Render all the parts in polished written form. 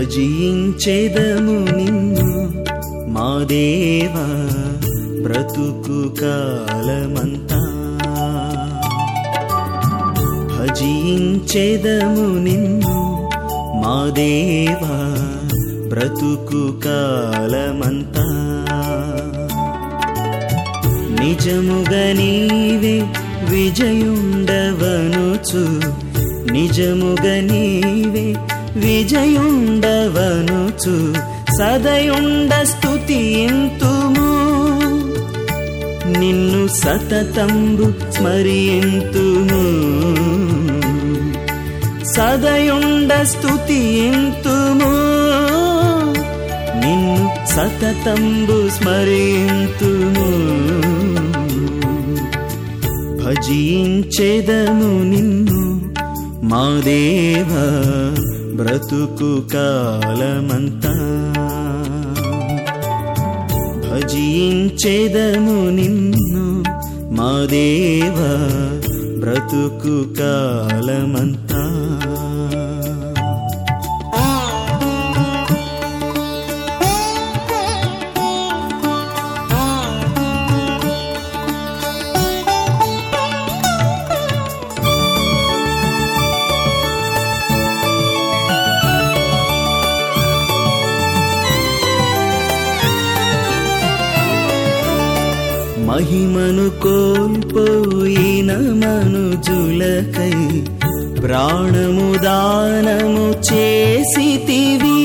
భజించెదము నిన్ను మా దేవా బ్రతుకు కాలమంతా. భజించెదము నిన్ను మా దేవా బ్రతుకు కాలమంతా. నిజముగా నీవే విజయుండవనుచు, నిజముగా నీవే విజయుండవనుచు సదయుండ స్తుతింతుము. నిన్ను సతతంబు స్మరింతుము, సదయుండ స్తుతింతుము. నిన్ను సతతంబు స్మరింతుము. భజించెదము నిన్ను మా దేవా బ్రతుకు కాలమంతా. భజించెదము నిన్ను మా దేవా బ్రతుకు కాలమంతా. మహిమను కోల్పోయిన మనుజులకై ప్రాణము దానము చేసితివి.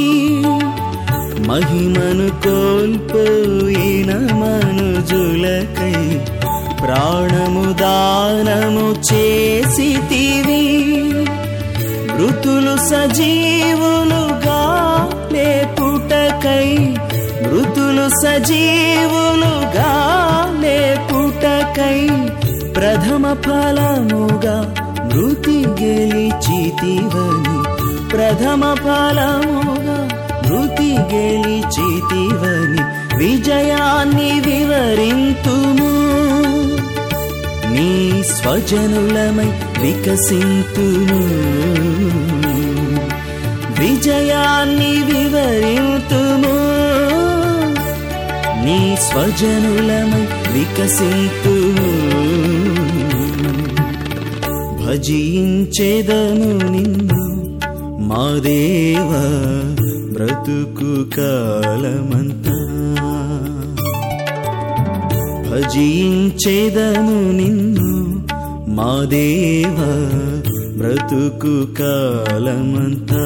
మహిమను కోల్పోయిన మనుజులకై ప్రాణము దానము చేసితివి. మృతులు సజీవులుగా లేపుటకై, మృతులు సజీవులుగా లేపుటకై ప్రథమ ఫలముగా మృతి గెలిచితివని, ప్రథమ ఫలముగా మృతి గెలిచితివని విజయాన్ని వివరింతుము. నీ స్వజనులమై వికసింతుము, విజయాన్ని వివరింతుము. నీ స్వజనులమై వికసింతుము. భజించెదము నిన్ను మా దేవా బ్రతుకు కాలమంతా. భజించెదము నిన్ను మా దేవా బ్రతుకు కాలమంతా.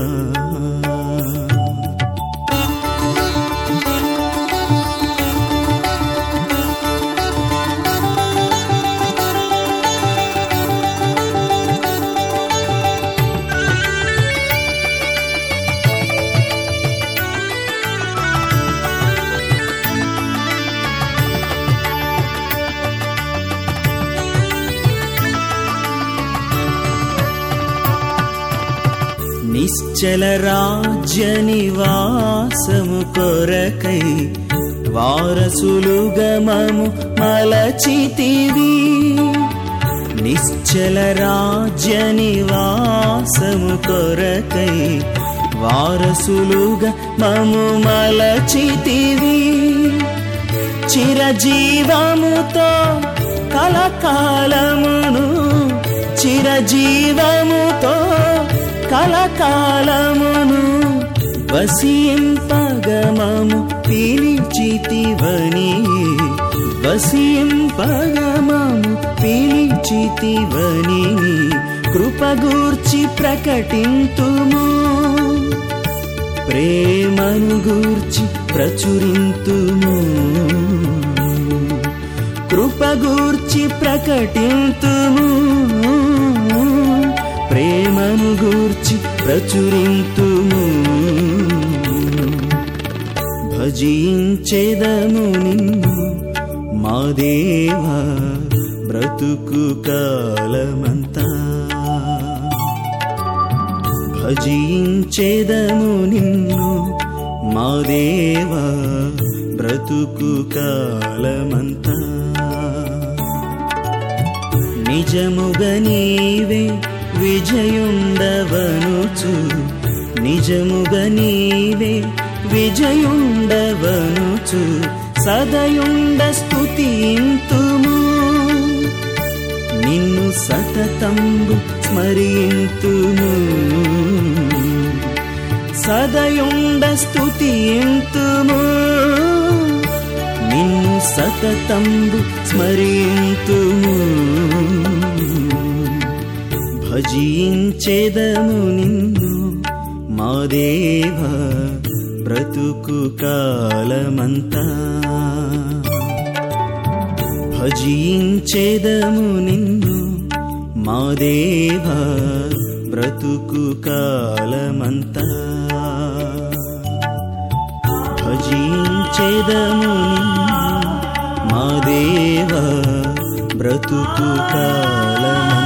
నిశ్చల రాజ్య నివాసము కొరకై వారసులుగా మము మలచితివి. నిశ్చల రాజ్య నివాసము కొరకై వారసులుగా మము మలచితివి. చిరజీవముతో కలకాలమును, చిరజీవముతో కలకాలమును వసింపగమము పిలిచితివని, వసింపగమము పిలిచితివని కృపగూర్చి ప్రకటింతుము. ప్రేమను గూర్చి ప్రచురింతుము, కృపగూర్చి ప్రకటింతుము. ప్రేమను గూర్చి ప్రచురింతుము. భజించెదము నిన్ను మా దేవా బ్రతుకు కాలమంతా. భజించెదము నిన్ను మా దేవా బ్రతుకు కాలమంతా. నిజముగా నీవే విజయుండవనుచు, నిజముగా నీవే విజయుండవనుచు సదయుండ స్తుతింతుము. నిన్ను సతతంబు స్మరింతుము, సదయుండ స్తుతింతుము. నిన్ను సతతంబు స్మరింతుము. భజించెదము నిన్ను మా దేవా బ్రతుకు కాలమంతా. భజించెదము నిన్ను మా దేవా బ్రతుకు కాలమంతా. భజించెదము నిన్ను మా దేవా బ్రతుకు కాలమంతా.